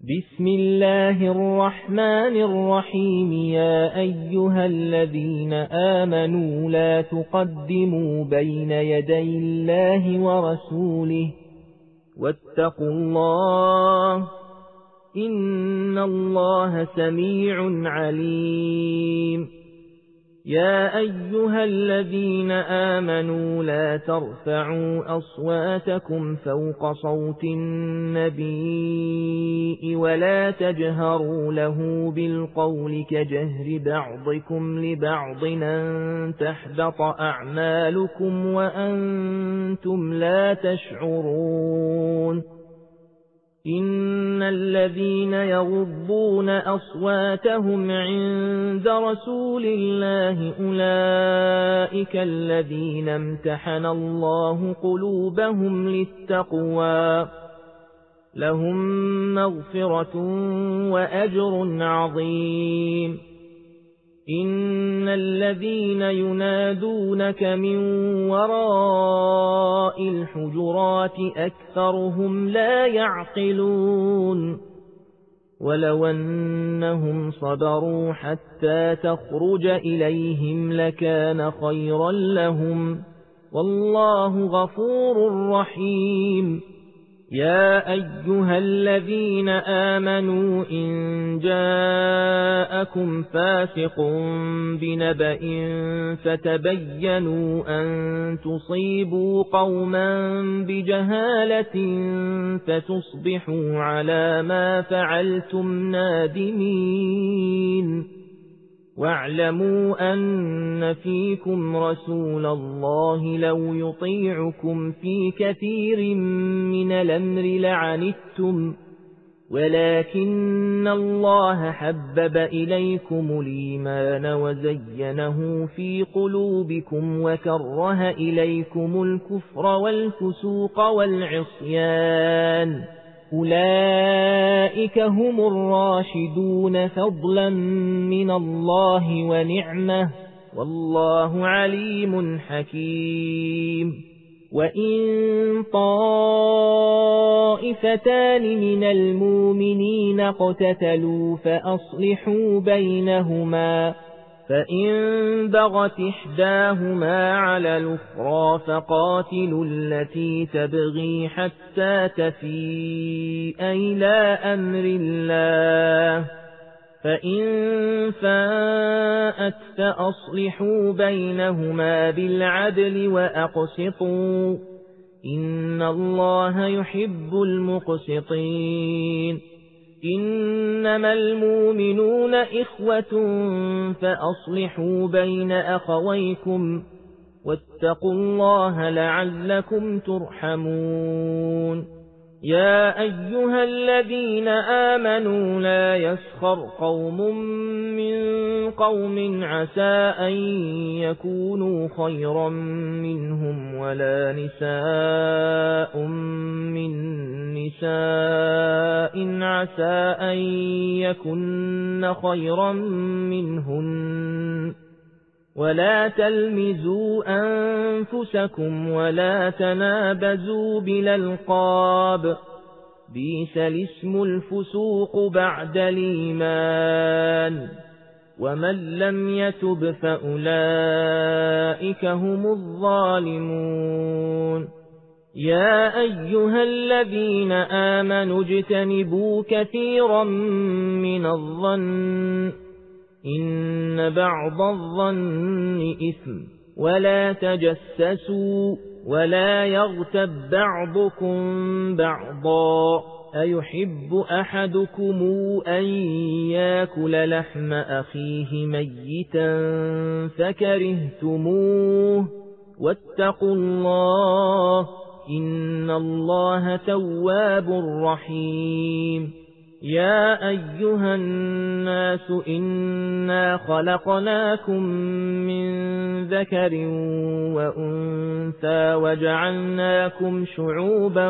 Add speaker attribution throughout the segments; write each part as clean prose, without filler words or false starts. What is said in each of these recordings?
Speaker 1: بسم الله الرحمن الرحيم. يا أيها الذين آمنوا لا تقدموا بين يدي الله ورسوله واتقوا الله إن الله سميع عليم. يا أيها الذين آمنوا لا ترفعوا أصواتكم فوق صوت النبي ولا تجهروا له بالقول كجهر بعضكم لبعض أن تحبط أعمالكم وأنتم لا تشعرون. إن الذين يغضون أصواتهم عند رسول الله أولئك الذين امتحن الله قلوبهم للتقوى لهم مغفرة وأجر عظيم. إن الذين ينادونك من وراء الحجرات أكثرهم لا يعقلون. ولو أنهم صبروا حتى تخرج إليهم لكان خيرا لهم والله غفور رحيم. يا أيها الذين آمنوا إن جاءكم فاسق بنبأ فتبينوا أن تصيبوا قوما بجهالة فتصبحوا على ما فعلتم نادمين. واعلموا أن فيكم رسول الله لو يطيعكم في كثير من الأمر لعنتم ولكن الله حبب إليكم الإيمان وزينه في قلوبكم وكره إليكم الكفر والفسوق والعصيان أولئك هم الراشدون فضلا من الله ونعمة والله عليم حكيم. وإن طائفتان من المؤمنين اقتتلوا فأصلحوا بينهما فإن بغت إحداهما على الأخرى فقاتلوا التي تبغي حتى تفيء إلى أمر الله فإن فاءت فأصلحوا بينهما بالعدل وأقسطوا إن الله يحب المقسطين. إنما المؤمنون إخوة فأصلحوا بين أخويكم واتقوا الله لعلكم ترحمون. يا أيها الذين آمنوا لا يسخر قوم من قوم عسى أن يكونوا خيرا منهم ولا نساء من نساء عسى أن يكن خيرا منهن ولا تلمزوا أنفسكم ولا تنابزوا بالألقاب بئس الاسم الفسوق بعد الإيمان ومن لم يتب فأولئك هم الظالمون. يا أيها الذين آمنوا اجتنبوا كثيرا من الظن إن بعض الظن إثم ولا تجسسوا ولا يغتب بعضكم بعضا أيحب أحدكم أن يأكل لحم أخيه ميتا فكرهتموه واتقوا الله إن الله تواب رحيم. يا أيها الناس إنا خلقناكم من ذكر وأنثى وجعلناكم شعوبا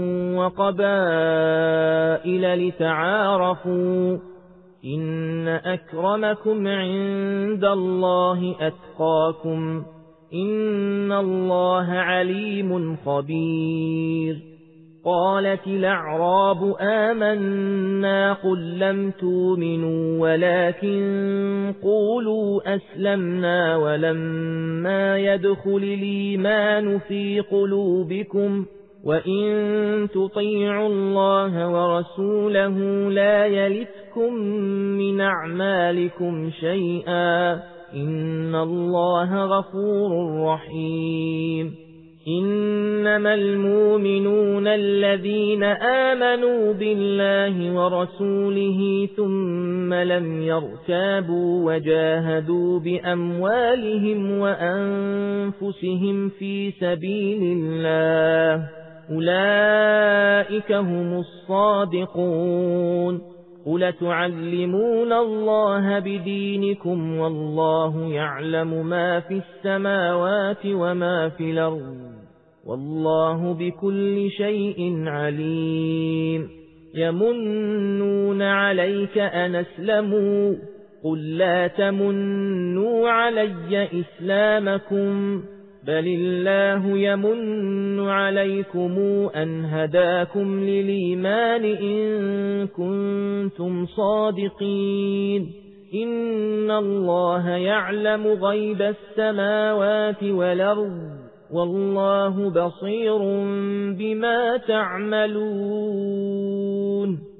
Speaker 1: وقبائل لتعارفوا إن أكرمكم عند الله أتقاكم إن الله عليم خبير. قالت الأعراب آمنا قل لم تؤمنوا ولكن قولوا أسلمنا ولما يدخل الإيمان في قلوبكم وإن تطيعوا الله ورسوله لا يلتكم من أعمالكم شيئا إن الله غفور رحيم إنما المؤمنون الذين آمنوا بالله ورسوله ثم لم يرتابوا وجاهدوا بأموالهم وأنفسهم في سبيل الله أولئك هم الصادقون قل تعلمون الله بدينكم والله يعلم ما في السماوات وما في الأرض والله بكل شيء عليم يمنون عليك أن أسلموا قل لا تمنوا علي إسلامكم بل الله يمن عليكم أن هداكم للإيمان إن كنتم صادقين إن الله يعلم غيب السماوات والأرض والله بصير بما تعملون